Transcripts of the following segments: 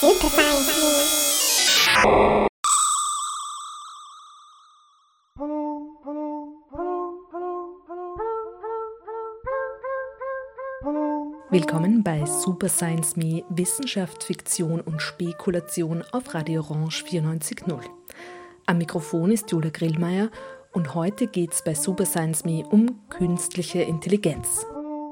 Willkommen bei Super Science Me, Wissenschaft, Fiktion und Spekulation auf Radio Orange 94.0. Am Mikrofon ist Julia Grillmeier und heute geht es bei Super Science Me um künstliche Intelligenz.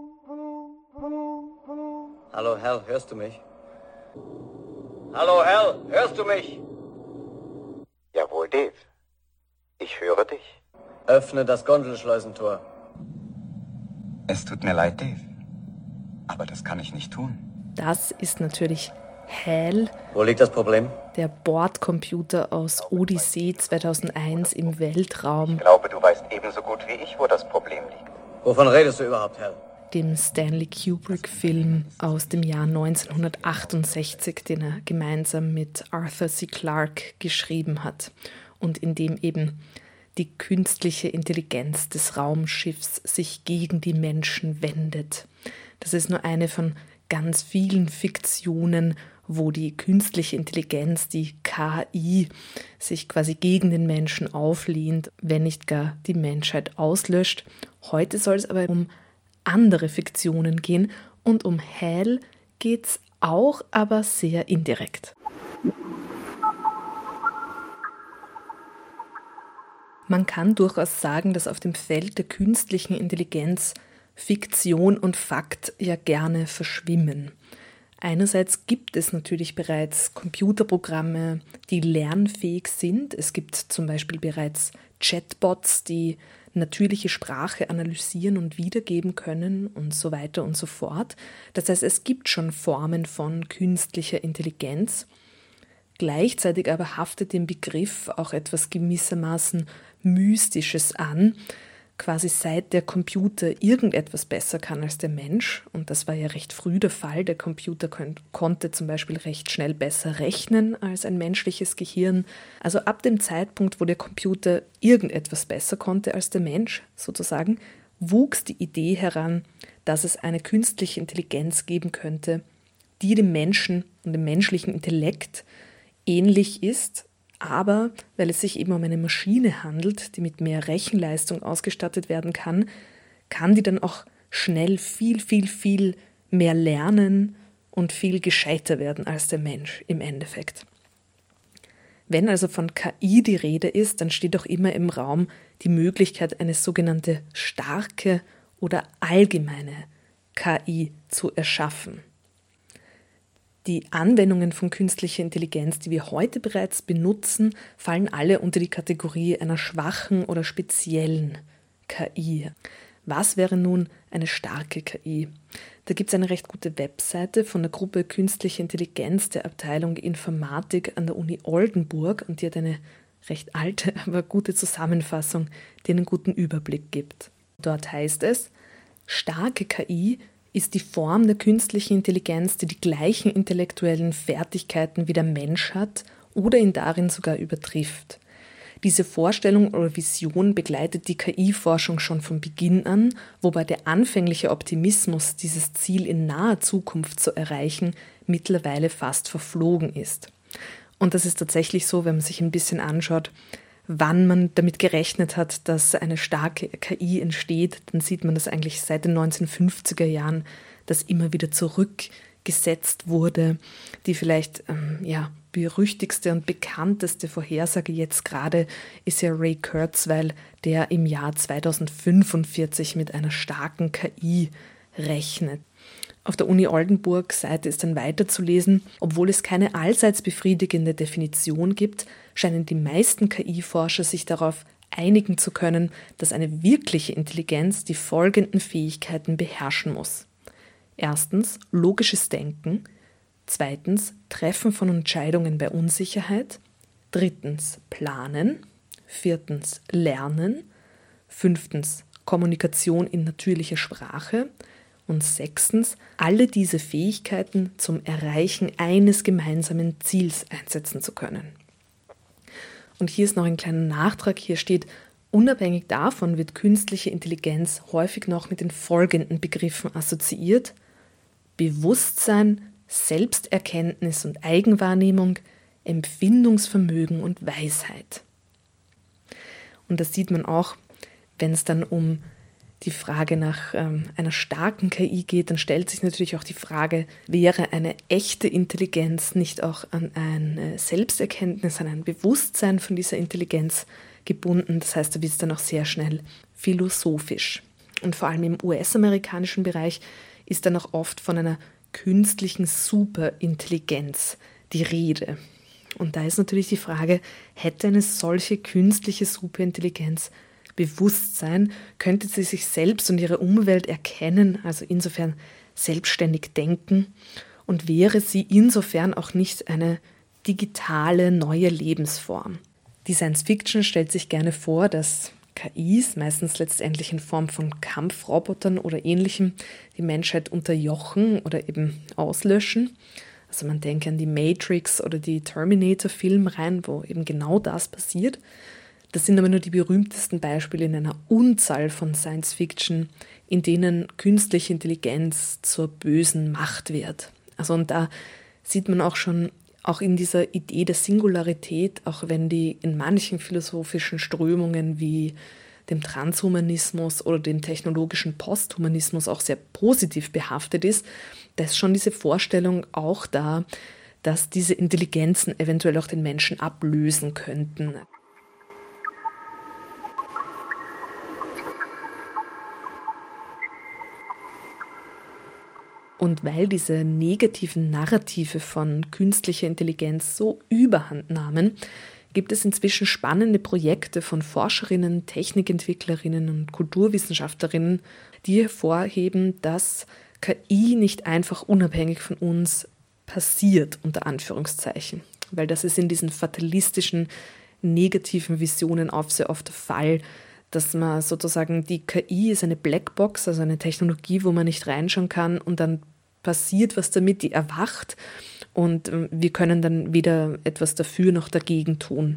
Hallo Hal, hörst du mich? Hallo Hal, hörst du mich? Jawohl, Dave. Ich höre dich. Öffne das Gondelschleusentor. Es tut mir leid, Dave. Aber das kann ich nicht tun. Das ist natürlich Hal, Wo liegt das Problem? der Bordcomputer aus Odyssee 2001 im Weltraum, Ich glaube, du weißt ebenso gut wie ich, wo das Problem liegt. Wovon redest du überhaupt, Hal? dem Stanley Kubrick-Film aus dem Jahr 1968, den er gemeinsam mit Arthur C. Clarke geschrieben hat und in dem eben die künstliche Intelligenz des Raumschiffs sich gegen die Menschen wendet. Das ist nur eine von ganz vielen Fiktionen, wo die künstliche Intelligenz, die KI, sich quasi gegen den Menschen auflehnt, wenn nicht gar die Menschheit auslöscht. Heute soll es aber um andere Fiktionen gehen und um Hal geht es auch, aber sehr indirekt. Man kann durchaus sagen, dass auf dem Feld der künstlichen Intelligenz Fiktion und Fakt ja gerne verschwimmen. Einerseits gibt es natürlich bereits Computerprogramme, die lernfähig sind. Es gibt zum Beispiel bereits Chatbots, die natürliche Sprache analysieren und wiedergeben können und so weiter und so fort. Das heißt, es gibt schon Formen von künstlicher Intelligenz. Gleichzeitig aber haftet dem Begriff auch etwas gewissermaßen Mystisches an. Quasi seit der Computer irgendetwas besser kann als der Mensch, und das war ja recht früh der Fall, der Computer konnte zum Beispiel recht schnell besser rechnen als ein menschliches Gehirn. Also ab dem Zeitpunkt, wo der Computer irgendetwas besser konnte als der Mensch, sozusagen, wuchs die Idee heran, dass es eine künstliche Intelligenz geben könnte, die dem Menschen und dem menschlichen Intellekt ähnlich ist, aber weil es sich eben um eine Maschine handelt, die mit mehr Rechenleistung ausgestattet werden kann, kann die dann auch schnell viel mehr lernen und viel gescheiter werden als der Mensch im Endeffekt. Wenn also von KI die Rede ist, dann steht auch immer im Raum die Möglichkeit, eine sogenannte starke oder allgemeine KI zu erschaffen. Die Anwendungen von künstlicher Intelligenz, die wir heute bereits benutzen, fallen alle unter die Kategorie einer schwachen oder speziellen KI. Was wäre nun eine starke KI? Da gibt es eine recht gute Webseite von der Gruppe Künstliche Intelligenz der Abteilung Informatik an der Uni Oldenburg und die hat eine recht alte, aber gute Zusammenfassung, die einen guten Überblick gibt. Dort heißt es, starke KI ist die Form der künstlichen Intelligenz, die die gleichen intellektuellen Fertigkeiten wie der Mensch hat oder ihn darin sogar übertrifft. Diese Vorstellung oder Vision begleitet die KI-Forschung schon von Beginn an, wobei der anfängliche Optimismus, dieses Ziel in naher Zukunft zu erreichen, mittlerweile fast verflogen ist. Und das ist tatsächlich so, wenn man sich ein bisschen anschaut, wann man damit gerechnet hat, dass eine starke KI entsteht, dann sieht man das eigentlich seit den 1950er Jahren, dass immer wieder zurückgesetzt wurde. Die vielleicht berüchtigste und bekannteste Vorhersage jetzt gerade ist ja Ray Kurzweil, der im Jahr 2045 mit einer starken KI rechnet. Auf der Uni Oldenburg-Seite ist dann weiterzulesen, obwohl es keine allseits befriedigende Definition gibt, scheinen die meisten KI-Forscher sich darauf einigen zu können, dass eine wirkliche Intelligenz die folgenden Fähigkeiten beherrschen muss. Erstens logisches Denken, zweitens Treffen von Entscheidungen bei Unsicherheit, drittens Planen, viertens Lernen, fünftens Kommunikation in natürlicher Sprache und sechstens alle diese Fähigkeiten zum Erreichen eines gemeinsamen Ziels einsetzen zu können. Und hier ist noch ein kleiner Nachtrag, hier steht, unabhängig davon wird künstliche Intelligenz häufig noch mit den folgenden Begriffen assoziiert: Bewusstsein, Selbsterkenntnis und Eigenwahrnehmung, Empfindungsvermögen und Weisheit. Und das sieht man auch, wenn es dann um die Frage nach einer starken KI geht, dann stellt sich natürlich auch die Frage, wäre eine echte Intelligenz nicht auch an eine Selbsterkenntnis, an ein Bewusstsein von dieser Intelligenz gebunden? Das heißt, da wird es dann auch sehr schnell philosophisch. Und vor allem im US-amerikanischen Bereich ist dann auch oft von einer künstlichen Superintelligenz die Rede. Und da ist natürlich die Frage, hätte eine solche künstliche Superintelligenz Bewusstsein, könnte sie sich selbst und ihre Umwelt erkennen, also insofern selbstständig denken, und wäre sie insofern auch nicht eine digitale neue Lebensform. Die Science Fiction stellt sich gerne vor, dass KIs, meistens letztendlich in Form von Kampfrobotern oder Ähnlichem, die Menschheit unterjochen oder eben auslöschen. Also man denke an die Matrix oder die Terminator-Filme rein, wo eben genau das passiert. Das sind aber nur die berühmtesten Beispiele in einer Unzahl von Science-Fiction, in denen künstliche Intelligenz zur bösen Macht wird. Also und da sieht man auch schon, auch in dieser Idee der Singularität, auch wenn die in manchen philosophischen Strömungen wie dem Transhumanismus oder dem technologischen Posthumanismus auch sehr positiv behaftet ist, da ist schon diese Vorstellung auch da, dass diese Intelligenzen eventuell auch den Menschen ablösen könnten. Und weil diese negativen Narrative von künstlicher Intelligenz so überhand nahmen, gibt es inzwischen spannende Projekte von Forscherinnen, Technikentwicklerinnen und Kulturwissenschaftlerinnen, die hervorheben, dass KI nicht einfach unabhängig von uns passiert, unter Anführungszeichen. Weil das ist in diesen fatalistischen, negativen Visionen auch sehr oft der Fall, dass man sozusagen, die KI ist eine Blackbox, also eine Technologie, wo man nicht reinschauen kann und dann passiert was damit, die erwacht und wir können dann weder etwas dafür noch dagegen tun.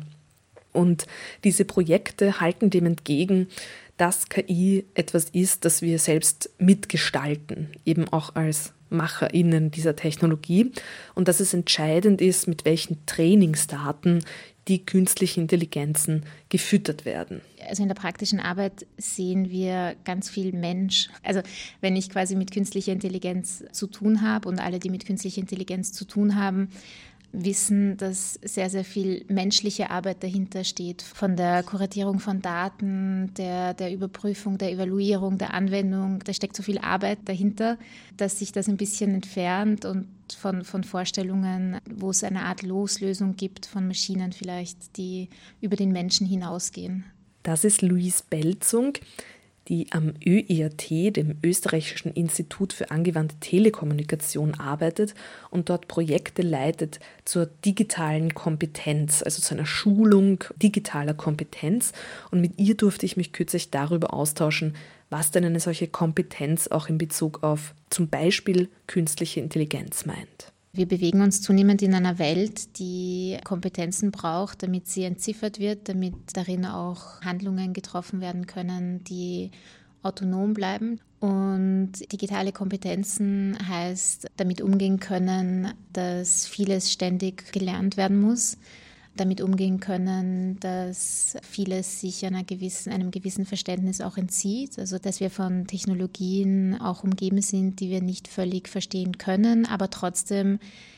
Und diese Projekte halten dem entgegen, dass KI etwas ist, das wir selbst mitgestalten, eben auch als MacherInnen dieser Technologie und dass es entscheidend ist, mit welchen Trainingsdaten die künstlichen Intelligenzen gefüttert werden. Also in der praktischen Arbeit sehen wir ganz viel Mensch. Also wenn ich quasi mit künstlicher Intelligenz zu tun habe und alle, die mit künstlicher Intelligenz zu tun haben, wissen, dass sehr, sehr viel menschliche Arbeit dahinter steht. Von der Kuratierung von Daten, der Überprüfung, der Evaluierung, der Anwendung. Da steckt so viel Arbeit dahinter, dass sich das ein bisschen entfernt und von Vorstellungen, wo es eine Art Loslösung gibt von Maschinen vielleicht, die über den Menschen hinausgehen. Das ist Louise Belzung, die am ÖIAT, dem Österreichischen Institut für angewandte Telekommunikation, arbeitet und dort Projekte leitet zur digitalen Kompetenz, also zu einer Schulung digitaler Kompetenz. Und mit ihr durfte ich mich kürzlich darüber austauschen, was denn eine solche Kompetenz auch in Bezug auf zum Beispiel künstliche Intelligenz meint. Wir bewegen uns zunehmend in einer Welt, die Kompetenzen braucht, damit sie entziffert wird, damit darin auch Handlungen getroffen werden können, die autonom bleiben. Und digitale Kompetenzen heißt, damit umgehen können, dass vieles ständig gelernt werden muss, damit umgehen können, dass vieles sich einem gewissen Verständnis auch entzieht, also dass wir von Technologien auch umgeben sind, die wir nicht völlig verstehen können, aber trotzdem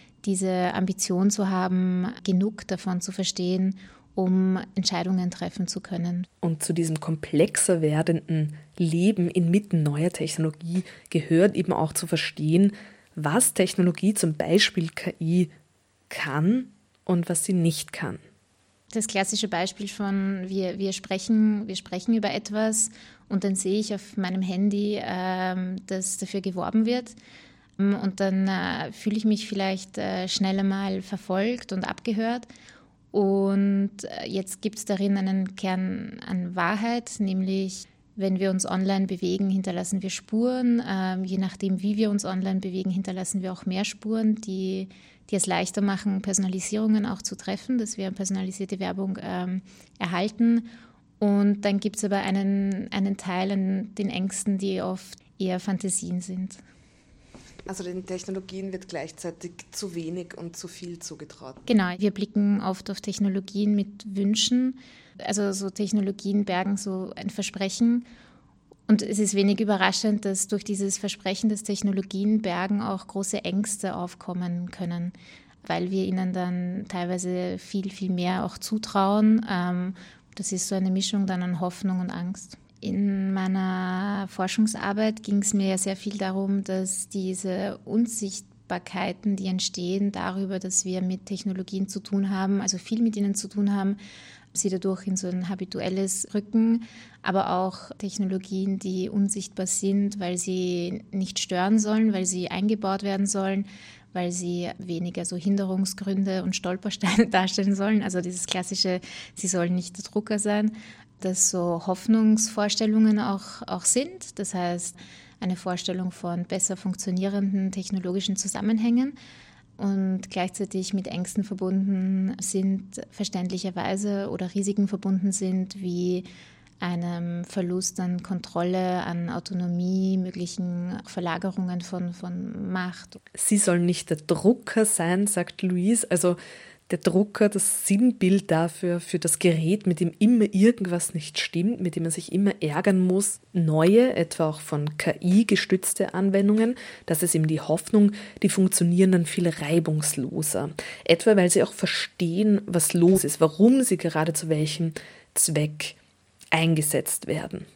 diese Ambition zu haben, genug davon zu verstehen, um Entscheidungen treffen zu können. Und zu diesem komplexer werdenden Leben inmitten neuer Technologie gehört eben auch zu verstehen, was Technologie, zum Beispiel KI, kann und was sie nicht kann. Das klassische Beispiel von wir sprechen über etwas und dann sehe ich auf meinem Handy, dass dafür geworben wird und dann fühle ich mich vielleicht schnell einmal verfolgt und abgehört und jetzt gibt es darin einen Kern an Wahrheit, nämlich wenn wir uns online bewegen, hinterlassen wir Spuren. Je nachdem, wie wir uns online bewegen, hinterlassen wir auch mehr Spuren, die es leichter machen, Personalisierungen auch zu treffen, dass wir personalisierte Werbung erhalten. Und dann gibt es aber einen Teil an den Ängsten, die oft eher Fantasien sind. Also den Technologien wird gleichzeitig zu wenig und zu viel zugetraut. Genau, wir blicken oft auf Technologien mit Wünschen. Also so Technologien bergen so ein Versprechen. Und es ist wenig überraschend, dass durch dieses Versprechen des Technologien bergen auch große Ängste aufkommen können, weil wir ihnen dann teilweise viel, viel mehr auch zutrauen. Das ist so eine Mischung dann an Hoffnung und Angst. In meiner Forschungsarbeit ging es mir ja sehr viel darum, dass diese Unsichtbarkeiten, die entstehen darüber, dass wir mit Technologien zu tun haben, also viel mit ihnen zu tun haben, sie dadurch in so ein habituelles rücken, aber auch Technologien, die unsichtbar sind, weil sie nicht stören sollen, weil sie eingebaut werden sollen, weil sie weniger so Hinderungsgründe und Stolpersteine darstellen sollen. Also dieses klassische, sie sollen nicht der Drucker sein, dass so Hoffnungsvorstellungen auch sind. Das heißt, eine Vorstellung von besser funktionierenden technologischen Zusammenhängen und gleichzeitig mit Ängsten verbunden sind, verständlicherweise, oder Risiken verbunden sind, wie einem Verlust an Kontrolle, an Autonomie, möglichen Verlagerungen von Macht. Sie sollen nicht der Drucker sein, sagt Louise. Also der Drucker, das Sinnbild dafür, für das Gerät, mit dem immer irgendwas nicht stimmt, mit dem man sich immer ärgern muss. Neue, etwa auch von KI gestützte Anwendungen, das ist eben die Hoffnung, die funktionieren dann viel reibungsloser. Etwa, weil sie auch verstehen, was los ist, warum sie gerade zu welchem Zweck eingesetzt werden.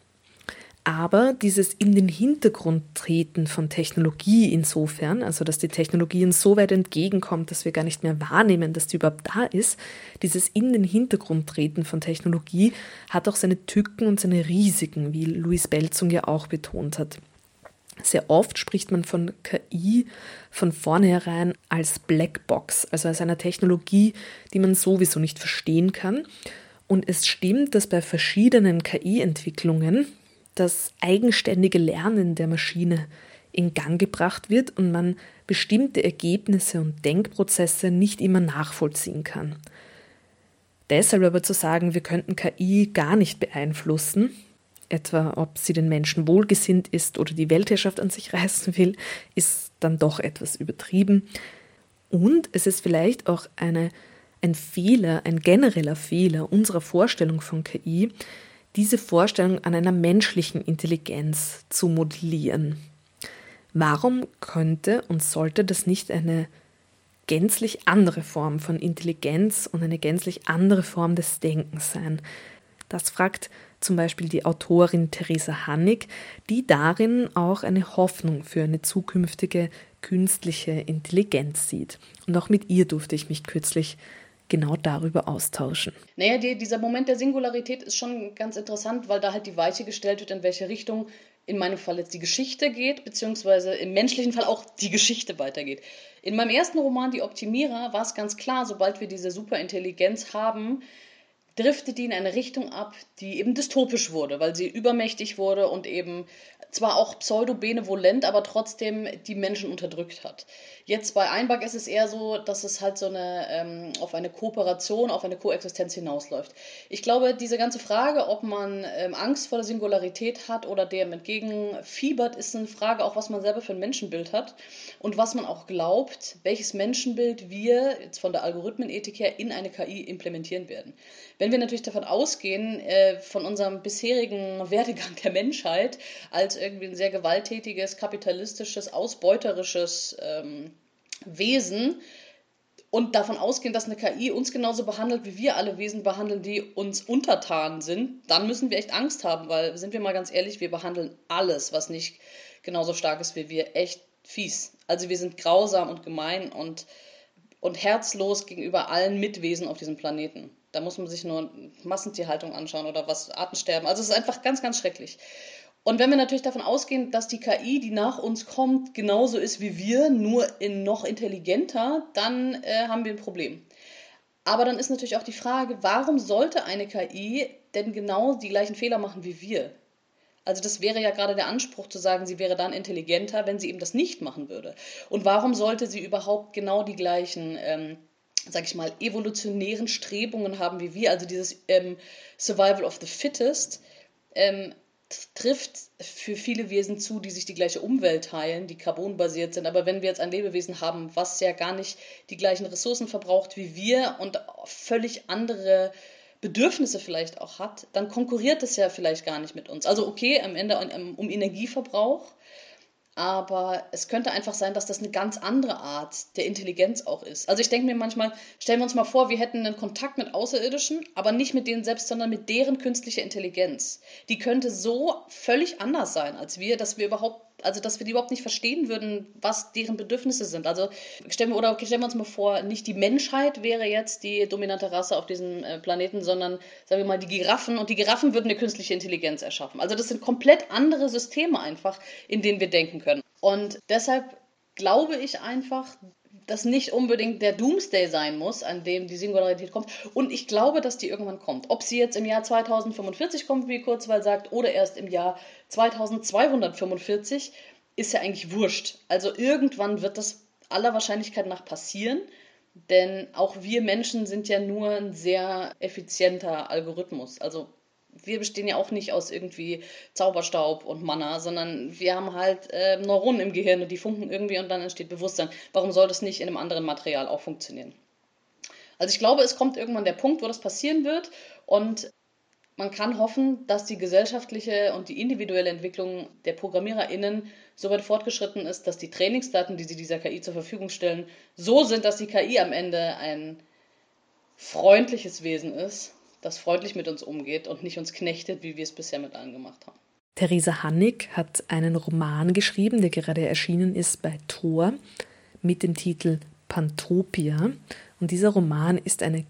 Aber dieses in den Hintergrund treten von Technologie insofern, also dass die Technologie uns so weit entgegenkommt, dass wir gar nicht mehr wahrnehmen, dass die überhaupt da ist, dieses in den Hintergrund treten von Technologie hat auch seine Tücken und seine Risiken, wie Louise Belzung ja auch betont hat. Sehr oft spricht man von KI von vornherein als Blackbox, also als einer Technologie, die man sowieso nicht verstehen kann. Und es stimmt, dass bei verschiedenen KI-Entwicklungen das eigenständige Lernen der Maschine in Gang gebracht wird und man bestimmte Ergebnisse und Denkprozesse nicht immer nachvollziehen kann. Deshalb aber zu sagen, wir könnten KI gar nicht beeinflussen, etwa ob sie den Menschen wohlgesinnt ist oder die Weltherrschaft an sich reißen will, ist dann doch etwas übertrieben. Und es ist vielleicht auch ein Fehler, ein genereller Fehler unserer Vorstellung von KI, diese Vorstellung an einer menschlichen Intelligenz zu modellieren. Warum könnte und sollte das nicht eine gänzlich andere Form von Intelligenz und eine gänzlich andere Form des Denkens sein? Das fragt zum Beispiel die Autorin Theresa Hannig, die darin auch eine Hoffnung für eine zukünftige künstliche Intelligenz sieht. Und auch mit ihr durfte ich mich kürzlich genau darüber austauschen. Naja, dieser Moment der Singularität ist schon ganz interessant, weil da halt die Weiche gestellt wird, in welche Richtung in meinem Fall jetzt die Geschichte geht, beziehungsweise im menschlichen Fall auch die Geschichte weitergeht. In meinem ersten Roman, Die Optimierer, war es ganz klar, sobald wir diese Superintelligenz haben, driftet die in eine Richtung ab, die eben dystopisch wurde, weil sie übermächtig wurde und eben zwar auch pseudo-benevolent, aber trotzdem die Menschen unterdrückt hat. Jetzt bei Einbag ist es eher so, dass es halt so auf eine Kooperation, auf eine Koexistenz hinausläuft. Ich glaube, diese ganze Frage, ob man Angst vor der Singularität hat oder dem entgegenfiebert, ist eine Frage auch, was man selber für ein Menschenbild hat und was man auch glaubt, welches Menschenbild wir jetzt von der Algorithmenethik her in eine KI implementieren werden. Wenn wir natürlich davon ausgehen, von unserem bisherigen Werdegang der Menschheit, als irgendwie ein sehr gewalttätiges, kapitalistisches, ausbeuterisches Wesen und davon ausgehen, dass eine KI uns genauso behandelt, wie wir alle Wesen behandeln, die uns untertan sind, dann müssen wir echt Angst haben, weil, sind wir mal ganz ehrlich, wir behandeln alles, was nicht genauso stark ist wie wir, echt fies. Also wir sind grausam und gemein und herzlos gegenüber allen Mitwesen auf diesem Planeten. Da muss man sich nur Massentierhaltung anschauen oder was, Artensterben. Also es ist einfach ganz, ganz schrecklich. Und wenn wir natürlich davon ausgehen, dass die KI, die nach uns kommt, genauso ist wie wir, nur noch intelligenter, dann haben wir ein Problem. Aber dann ist natürlich auch die Frage, warum sollte eine KI denn genau die gleichen Fehler machen wie wir? Also das wäre ja gerade der Anspruch zu sagen, sie wäre dann intelligenter, wenn sie eben das nicht machen würde. Und warum sollte sie überhaupt genau die gleichen sag ich mal, evolutionären Strebungen haben wie wir, also dieses Survival of the Fittest, trifft für viele Wesen zu, die sich die gleiche Umwelt teilen, die carbonbasiert sind. Aber wenn wir jetzt ein Lebewesen haben, was ja gar nicht die gleichen Ressourcen verbraucht wie wir und völlig andere Bedürfnisse vielleicht auch hat, dann konkurriert es ja vielleicht gar nicht mit uns. Also okay, am Ende um Energieverbrauch, aber es könnte einfach sein, dass das eine ganz andere Art der Intelligenz auch ist. Also ich denke mir manchmal, stellen wir uns mal vor, wir hätten einen Kontakt mit Außerirdischen, aber nicht mit denen selbst, sondern mit deren künstlicher Intelligenz. Die könnte so völlig anders sein als wir, dass wir die überhaupt nicht verstehen würden, was deren Bedürfnisse sind. Also stellen wir uns mal vor, nicht die Menschheit wäre jetzt die dominante Rasse auf diesem Planeten, sondern, sagen wir mal, die Giraffen. Und die Giraffen würden eine künstliche Intelligenz erschaffen. Also das sind komplett andere Systeme einfach, in denen wir denken können. Und deshalb glaube ich einfach, dass nicht unbedingt der Doomsday sein muss, an dem die Singularität kommt. Und ich glaube, dass die irgendwann kommt. Ob sie jetzt im Jahr 2045 kommt, wie Kurzweil sagt, oder erst im Jahr 2245, ist ja eigentlich wurscht. Also irgendwann wird das aller Wahrscheinlichkeit nach passieren, denn auch wir Menschen sind ja nur ein sehr effizienter Algorithmus. Also wir bestehen ja auch nicht aus irgendwie Zauberstaub und Mana, sondern wir haben halt Neuronen im Gehirn und die funken irgendwie und dann entsteht Bewusstsein. Warum soll das nicht in einem anderen Material auch funktionieren? Also ich glaube, es kommt irgendwann der Punkt, wo das passieren wird und man kann hoffen, dass die gesellschaftliche und die individuelle Entwicklung der ProgrammiererInnen so weit fortgeschritten ist, dass die Trainingsdaten, die sie dieser KI zur Verfügung stellen, so sind, dass die KI am Ende ein freundliches Wesen ist, das freundlich mit uns umgeht und nicht uns knechtet, wie wir es bisher mit allen gemacht haben. Theresa Hannig hat einen Roman geschrieben, der gerade erschienen ist bei Tor mit dem Titel Pantopia. Und dieser Roman ist eine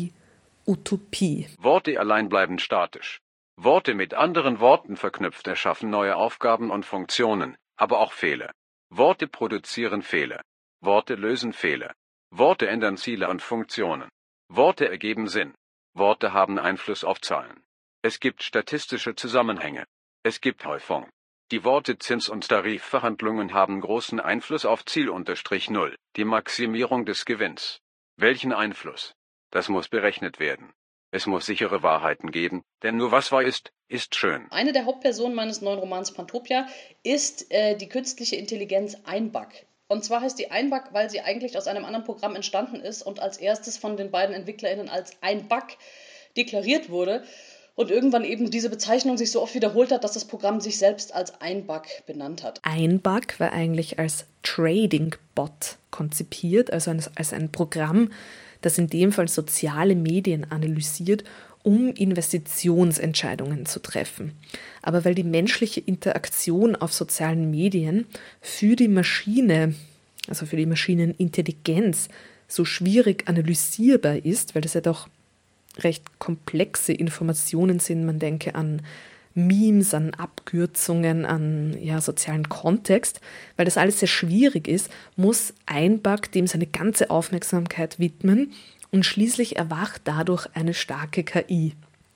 KI-Utopie. Worte allein bleiben statisch. Worte mit anderen Worten verknüpft erschaffen neue Aufgaben und Funktionen, aber auch Fehler. Worte produzieren Fehler. Worte lösen Fehler. Worte ändern Ziele und Funktionen. Worte ergeben Sinn. Worte haben Einfluss auf Zahlen. Es gibt statistische Zusammenhänge. Es gibt Häufung. Die Worte Zins- und Tarifverhandlungen haben großen Einfluss auf Ziel-0, die Maximierung des Gewinns. Welchen Einfluss? Das muss berechnet werden. Es muss sichere Wahrheiten geben, denn nur was wahr ist, ist schön. Eine der Hauptpersonen meines neuen Romans Pantopia ist die künstliche Intelligenz Einbug. Und zwar heißt die Einbug, weil sie eigentlich aus einem anderen Programm entstanden ist und als erstes von den beiden EntwicklerInnen als Einbug deklariert wurde und irgendwann eben diese Bezeichnung sich so oft wiederholt hat, dass das Programm sich selbst als Einbug benannt hat. Einbug war eigentlich als Trading-Bot konzipiert, also als ein Programm, das in dem Fall soziale Medien analysiert, um Investitionsentscheidungen zu treffen. Aber weil die menschliche Interaktion auf sozialen Medien für die Maschine, also für die Maschinenintelligenz, so schwierig analysierbar ist, weil das ja doch recht komplexe Informationen sind, man denke an Memes, an Abkürzungen, an sozialen Kontext, weil das alles sehr schwierig ist, muss Einbug dem seine ganze Aufmerksamkeit widmen und schließlich erwacht dadurch eine starke KI.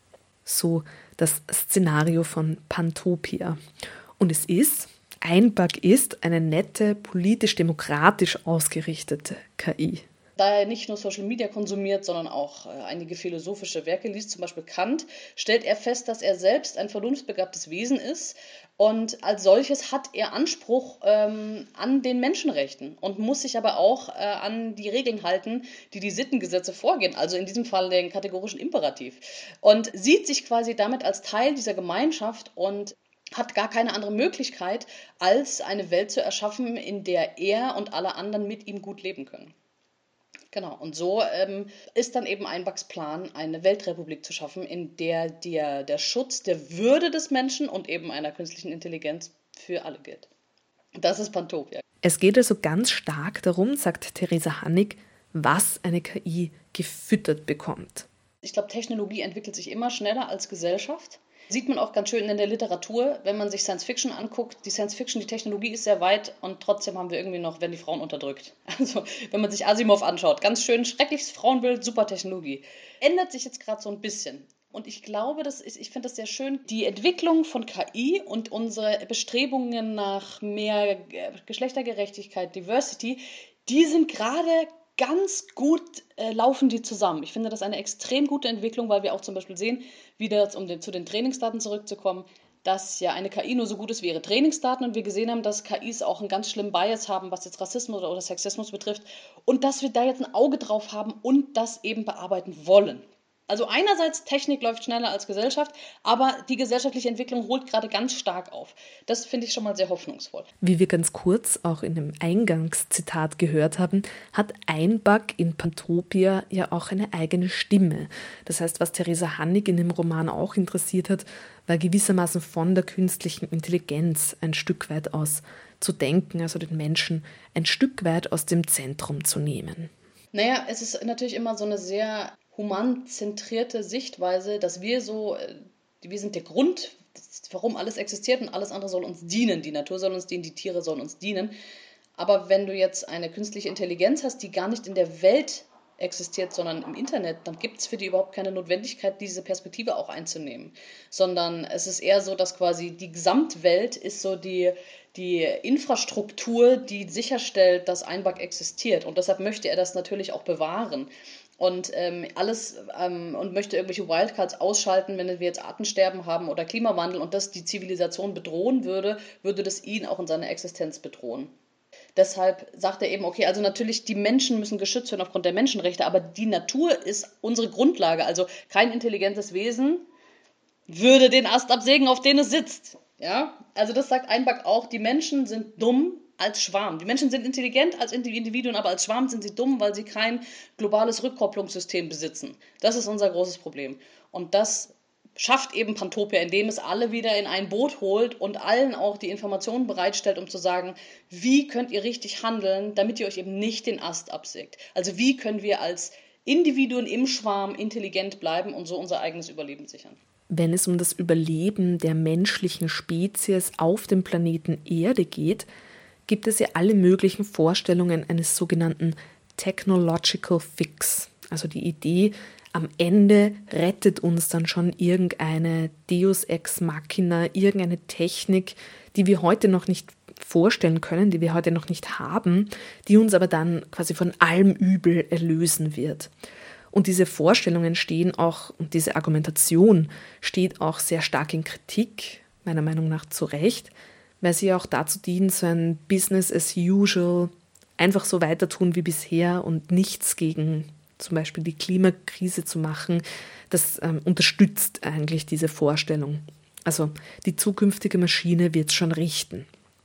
So das Szenario von Pantopia. Und Einbug ist eine nette, politisch-demokratisch ausgerichtete KI. Da er nicht nur Social Media konsumiert, sondern auch einige philosophische Werke liest, zum Beispiel Kant, stellt er fest, dass er selbst ein vernunftbegabtes Wesen ist und als solches hat er Anspruch an den Menschenrechten und muss sich aber auch an die Regeln halten, die die Sittengesetze vorgehen, also in diesem Fall den kategorischen Imperativ und sieht sich quasi damit als Teil dieser Gemeinschaft und hat gar keine andere Möglichkeit, als eine Welt zu erschaffen, in der er und alle anderen mit ihm gut leben können. Genau, und so ist dann eben Einbugs Plan, eine Weltrepublik zu schaffen, in der der Schutz der Würde des Menschen und eben einer künstlichen Intelligenz für alle gilt. Das ist Pantopia. Es geht also ganz stark darum, sagt Theresa Hannig, was eine KI gefüttert bekommt. Ich glaube, Technologie entwickelt sich immer schneller als Gesellschaft. Sieht man auch ganz schön in der Literatur, wenn man sich Science-Fiction anguckt. Die Technologie ist sehr weit und trotzdem haben wir irgendwie werden die Frauen unterdrückt. Also wenn man sich Asimov anschaut, ganz schön schreckliches Frauenbild, super Technologie. Ändert sich jetzt gerade so ein bisschen. Und ich glaube, ich finde das sehr schön, die Entwicklung von KI und unsere Bestrebungen nach mehr Geschlechtergerechtigkeit, Diversity, die sind gerade ganz gut laufen die zusammen. Ich finde das eine extrem gute Entwicklung, weil wir auch zum Beispiel sehen, wieder zu den Trainingsdaten zurückzukommen, dass ja eine KI nur so gut ist wie ihre Trainingsdaten und wir gesehen haben, dass KIs auch einen ganz schlimmen Bias haben, was jetzt Rassismus oder Sexismus betrifft und dass wir da jetzt ein Auge drauf haben und das eben bearbeiten wollen. Also einerseits, Technik läuft schneller als Gesellschaft, aber die gesellschaftliche Entwicklung holt gerade ganz stark auf. Das finde ich schon mal sehr hoffnungsvoll. Wie wir ganz kurz auch in dem Eingangszitat gehört haben, hat Einbug in Pantopia ja auch eine eigene Stimme. Das heißt, was Theresa Hannig in dem Roman auch interessiert hat, war gewissermaßen von der künstlichen Intelligenz ein Stück weit aus zu denken, also den Menschen ein Stück weit aus dem Zentrum zu nehmen. Naja, es ist natürlich immer so eine sehr humanzentrierte Sichtweise, dass wir sind der Grund, warum alles existiert und alles andere soll uns dienen. Die Natur soll uns dienen, die Tiere sollen uns dienen. Aber wenn du jetzt eine künstliche Intelligenz hast, die gar nicht in der Welt existiert, sondern im Internet, dann gibt es für die überhaupt keine Notwendigkeit, diese Perspektive auch einzunehmen. Sondern es ist eher so, dass quasi die Gesamtwelt ist so die Infrastruktur, die sicherstellt, dass Einbug existiert. Und deshalb möchte er das natürlich auch bewahren. Und und möchte irgendwelche Wildcards ausschalten, wenn wir jetzt Artensterben haben oder Klimawandel und das die Zivilisation bedrohen würde, würde das ihn auch in seiner Existenz bedrohen. Deshalb sagt er eben, okay, also natürlich die Menschen müssen geschützt werden aufgrund der Menschenrechte, aber die Natur ist unsere Grundlage. Also kein intelligentes Wesen würde den Ast absägen, auf den es sitzt. Ja? Also das sagt Einbug auch, die Menschen sind dumm als Schwarm. Die Menschen sind intelligent als Individuen, aber als Schwarm sind sie dumm, weil sie kein globales Rückkopplungssystem besitzen. Das ist unser großes Problem. Und das schafft eben Pantopia, indem es alle wieder in ein Boot holt und allen auch die Informationen bereitstellt, um zu sagen, wie könnt ihr richtig handeln, damit ihr euch eben nicht den Ast absägt. Also wie können wir als Individuen im Schwarm intelligent bleiben und so unser eigenes Überleben sichern. Wenn es um das Überleben der menschlichen Spezies auf dem Planeten Erde geht, gibt es ja alle möglichen Vorstellungen eines sogenannten Technological Fix. Also die Idee, am Ende rettet uns dann schon irgendeine Deus Ex Machina, irgendeine Technik, die wir heute noch nicht vorstellen können, die wir heute noch nicht haben, die uns aber dann quasi von allem Übel erlösen wird. Und diese Vorstellungen stehen auch, und diese Argumentation steht auch sehr stark in Kritik, meiner Meinung nach zu Recht, weil sie auch dazu dient, so ein Business as usual, einfach so weiter tun wie bisher und nichts gegen zum Beispiel die Klimakrise zu machen. Das unterstützt eigentlich diese Vorstellung. Also die zukünftige Maschine wird es schon richten.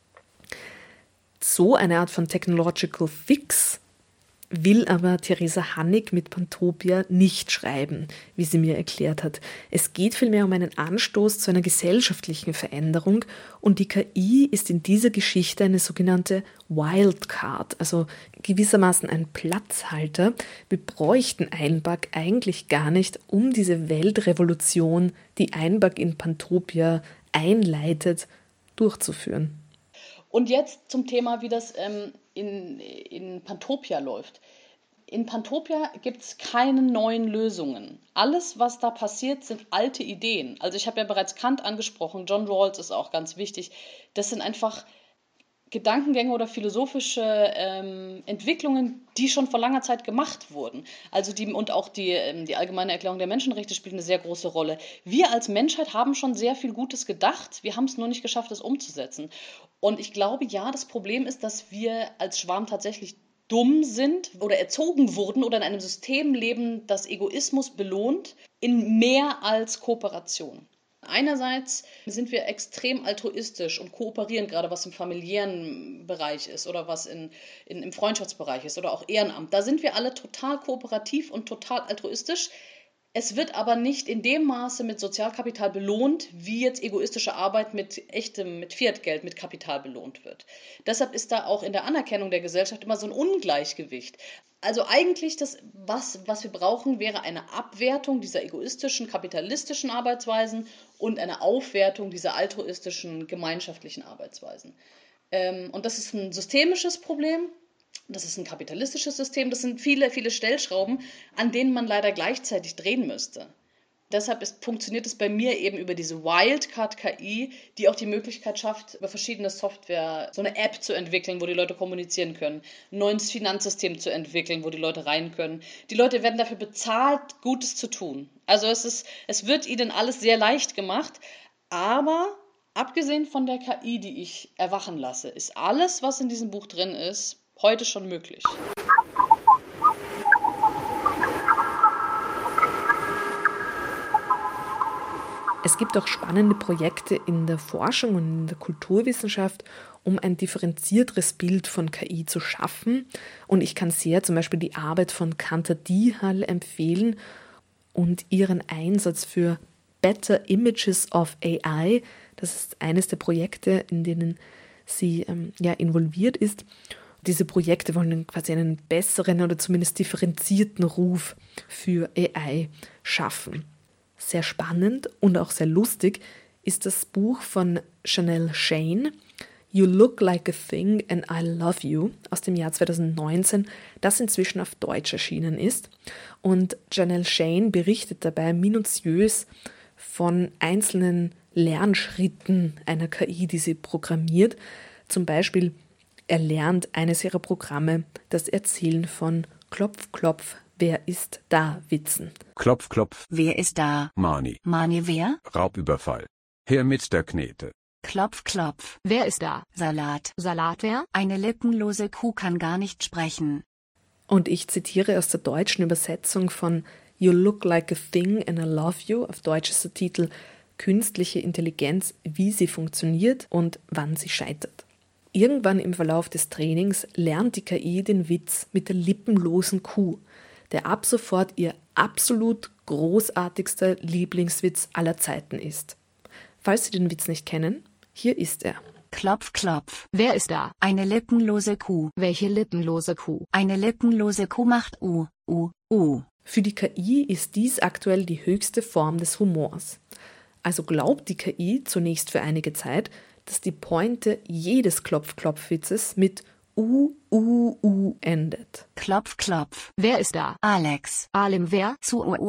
So eine Art von Technological Fix will aber Theresa Hannig mit Pantopia nicht schreiben, wie sie mir erklärt hat. Es geht vielmehr um einen Anstoß zu einer gesellschaftlichen Veränderung und die KI ist in dieser Geschichte eine sogenannte Wildcard, also gewissermaßen ein Platzhalter. Wir bräuchten Einbug eigentlich gar nicht, um diese Weltrevolution, die Einbug in Pantopia einleitet, durchzuführen. Und jetzt zum Thema, wie das in Pantopia läuft. In Pantopia gibt es keine neuen Lösungen. Alles, was da passiert, sind alte Ideen. Also ich habe ja bereits Kant angesprochen, John Rawls ist auch ganz wichtig. Das sind einfach Gedankengänge oder philosophische Entwicklungen, die schon vor langer Zeit gemacht wurden. Also und auch die Allgemeine Erklärung der Menschenrechte spielt eine sehr große Rolle. Wir als Menschheit haben schon sehr viel Gutes gedacht, wir haben es nur nicht geschafft, es umzusetzen. Und ich glaube, ja, das Problem ist, dass wir als Schwarm tatsächlich dumm sind oder erzogen wurden oder in einem System leben, das Egoismus belohnt, in mehr als Kooperation. Einerseits sind wir extrem altruistisch und kooperieren, gerade was im familiären Bereich ist oder was im Freundschaftsbereich ist oder auch Ehrenamt. Da sind wir alle total kooperativ und total altruistisch. Es wird aber nicht in dem Maße mit Sozialkapital belohnt, wie jetzt egoistische Arbeit mit Fiatgeld, mit Kapital belohnt wird. Deshalb ist da auch in der Anerkennung der Gesellschaft immer so ein Ungleichgewicht. Also eigentlich was wir brauchen, wäre eine Abwertung dieser egoistischen, kapitalistischen Arbeitsweisen und eine Aufwertung dieser altruistischen, gemeinschaftlichen Arbeitsweisen. Und das ist ein systemisches Problem. Das ist ein kapitalistisches System, das sind viele, viele Stellschrauben, an denen man leider gleichzeitig drehen müsste. Deshalb funktioniert es bei mir eben über diese Wildcard-KI, die auch die Möglichkeit schafft, über verschiedene Software so eine App zu entwickeln, wo die Leute kommunizieren können, ein neues Finanzsystem zu entwickeln, wo die Leute rein können. Die Leute werden dafür bezahlt, Gutes zu tun. Also es wird ihnen alles sehr leicht gemacht, aber Abgesehen von der KI, die ich erwachen lasse, ist alles, was in diesem Buch drin ist, heute schon möglich. Es gibt auch spannende Projekte in der Forschung und in der Kulturwissenschaft, um ein differenzierteres Bild von KI zu schaffen. Und ich kann sehr zum Beispiel die Arbeit von Kanta Dihal empfehlen und ihren Einsatz für Better Images of AI. Das ist eines der Projekte, in denen sie involviert ist. Diese Projekte wollen quasi einen besseren oder zumindest differenzierten Ruf für AI schaffen. Sehr spannend und auch sehr lustig ist das Buch von Janelle Shane, You Look Like a Thing and I Love You aus dem Jahr 2019, das inzwischen auf Deutsch erschienen ist. Und Janelle Shane berichtet dabei minutiös von einzelnen Lernschritten einer KI, die sie programmiert. Zum Beispiel erlernt eines ihrer Programme das Erzählen von Klopf, Klopf, wer ist da Witzen. Klopf, Klopf. Wer ist da? Mani. Mani wer? Raubüberfall. Her mit der Knete. Klopf, Klopf. Wer ist da? Salat. Salat wer? Eine lippenlose Kuh kann gar nicht sprechen. Und ich zitiere aus der deutschen Übersetzung von You Look Like a Thing and I Love You. Auf Deutsch ist der Titel Künstliche Intelligenz, wie sie funktioniert und wann sie scheitert. Irgendwann im Verlauf des Trainings lernt die KI den Witz mit der lippenlosen Kuh, der ab sofort ihr absolut großartigster Lieblingswitz aller Zeiten ist. Falls Sie den Witz nicht kennen, hier ist er. Klopf, Klopf. Wer ist da? Eine lippenlose Kuh. Welche lippenlose Kuh? Eine lippenlose Kuh macht U. Für die KI ist dies aktuell die höchste Form des Humors. Also glaubt die KI zunächst für einige Zeit, dass die Pointe jedes Klopf-Klopf-Witzes mit endet. Klopf, Klopf. Wer ist da? Alex. Alim wer?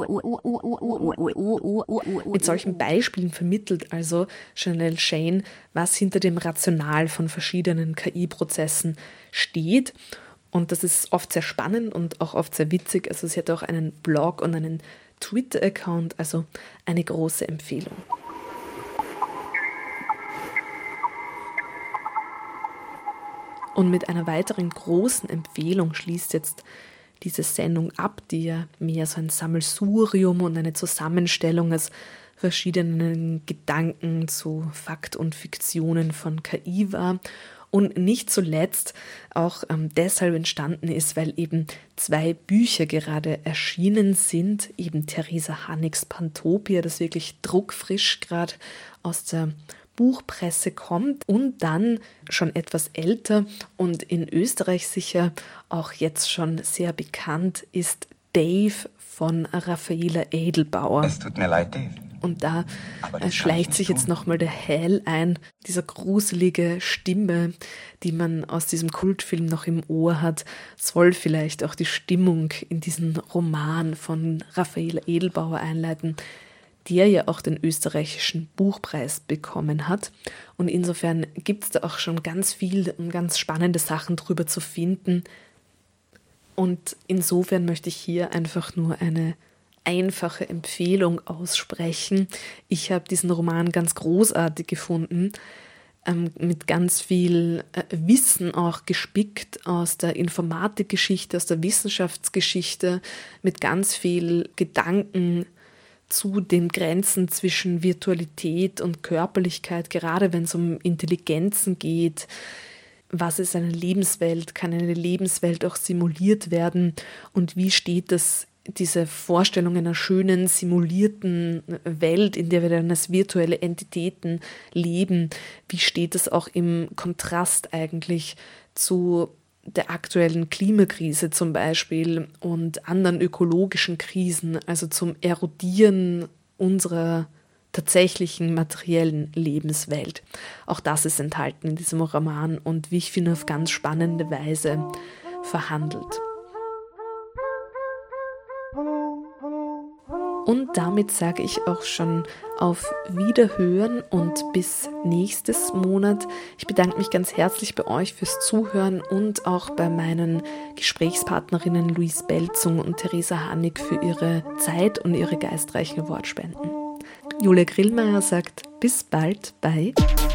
Mit solchen Beispielen vermittelt also Janelle Shane, was hinter dem Rational von verschiedenen KI-Prozessen steht. Und das ist oft sehr spannend und auch oft sehr witzig. Also sie hat auch einen Blog und einen Twitter-Account, also eine große Empfehlung. Und mit einer weiteren großen Empfehlung schließt jetzt diese Sendung ab, die ja mehr so ein Sammelsurium und eine Zusammenstellung aus verschiedenen Gedanken zu Fakt und Fiktionen von KI war und nicht zuletzt auch deshalb entstanden ist, weil eben 2 Bücher gerade erschienen sind, eben Theresa Hannigs Pantopia, das wirklich druckfrisch gerade aus der Buchpresse kommt und dann schon etwas älter und in Österreich sicher auch jetzt schon sehr bekannt ist Dave von Raffaela Edelbauer. Es tut mir leid, Dave. Und da schleicht sich jetzt tun. nochmal der Hal ein, dieser gruselige Stimme, die man aus diesem Kultfilm noch im Ohr hat, soll vielleicht auch die Stimmung in diesen Roman von Raffaela Edelbauer einleiten, der ja auch den österreichischen Buchpreis bekommen hat. Und insofern gibt es da auch schon ganz viel und ganz spannende Sachen drüber zu finden. Und insofern möchte ich hier einfach nur eine einfache Empfehlung aussprechen. Ich habe diesen Roman ganz großartig gefunden, mit ganz viel Wissen auch gespickt aus der Informatikgeschichte, aus der Wissenschaftsgeschichte, mit ganz viel Gedanken zu den Grenzen zwischen Virtualität und Körperlichkeit, gerade wenn es um Intelligenzen geht. Was ist eine Lebenswelt? Kann eine Lebenswelt auch simuliert werden? Und wie steht das, diese Vorstellung einer schönen, simulierten Welt, in der wir dann als virtuelle Entitäten leben, wie steht das auch im Kontrast eigentlich zu der aktuellen Klimakrise zum Beispiel und anderen ökologischen Krisen, also zum Erodieren unserer tatsächlichen materiellen Lebenswelt. Auch das ist enthalten in diesem Roman und wie ich finde, auf ganz spannende Weise verhandelt. Und damit sage ich auch schon auf Wiederhören und bis nächstes Monat. Ich bedanke mich ganz herzlich bei euch fürs Zuhören und auch bei meinen Gesprächspartnerinnen Louise Belzung und Theresa Hannig für ihre Zeit und ihre geistreichen Wortspenden. Julia Grillmeier sagt bis bald bei